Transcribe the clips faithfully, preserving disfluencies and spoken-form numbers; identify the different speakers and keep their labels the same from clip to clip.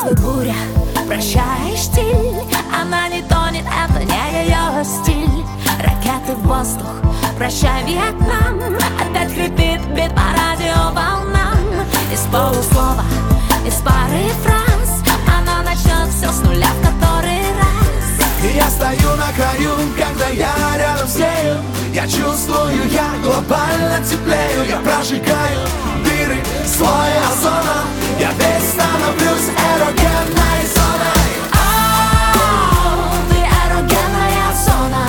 Speaker 1: Здравствуй, буря, прощай, штиль. Она не тонет, это не ее стиль. Ракеты в воздух, прощай, Вьетнам. Опять хрипит бит по радиоволнам. Из полуслова, из пары фраз она начнет все с нуля в который раз.
Speaker 2: И я стою на краю, когда я рядом с нею. Я чувствую, я глобально теплею. Я прожигаю дыры, слой озона. Я весь становлюсь эрогенной зоной.
Speaker 1: О, ты эрогенная зона.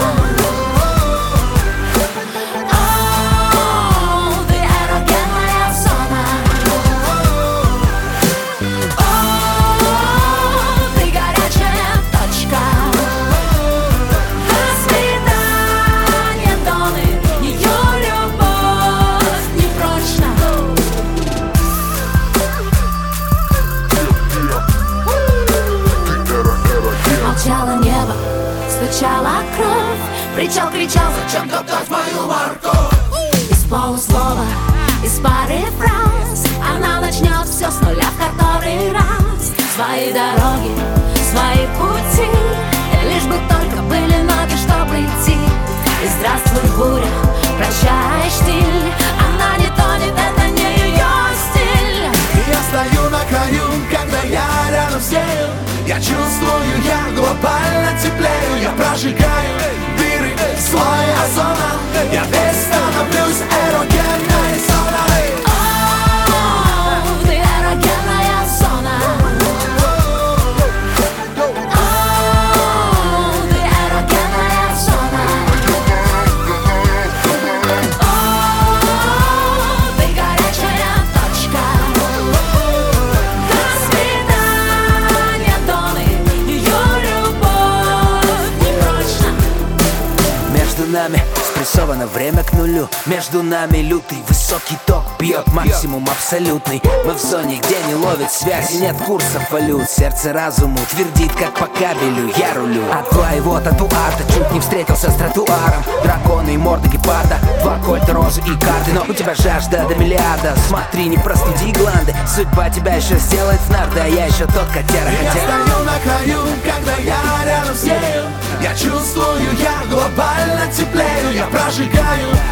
Speaker 1: О, ты эрогенная зона. О, ты горячая точка. До свидания, доны. Ее любовь непрочна. Молчало небо, стучала кровь. Причал кричал, зачем топтать мою морковь. Из полуслова, из пары фраз она начнет все с нуля в который раз. Свои дороги, свои пути, лишь бы только были ноги, чтобы идти. И здравствуй, буря, прощай, штиль. Она не тонет, это не ее стиль.
Speaker 2: И я стою на краю, когда я рядом с нею. Я чувствую, я глобально теплею. Я прожигаю дыры, слой озона. Я весь становлюсь эрогенной зоной.
Speaker 1: О, ты эрогенная зона. О, ты эрогенная зона. О, ты горячая точка. До свидания, доны. Ее любовь непрочна.
Speaker 3: Между нами спрессовано время к нулю. Между нами лютый высокий ток бьет максимум абсолютный. Мы в зоне, где не ловит связи, нет курсов валют. Сердце разуму твердит, как по кабелю я рулю. От твоего татуарта чуть не встретился с тротуаром. Драконы и морда гепарда, два кольта, розы и карты. Но у тебя жажда до миллиарда. Смотри, не простуди гланды. Судьба тебя еще сделает в нарды, а я еще тот котяра.
Speaker 2: Я
Speaker 3: Хотя
Speaker 2: стою на краю, когда я рядом с нею. Я чувствую, я глобально теплею. Я прожигаю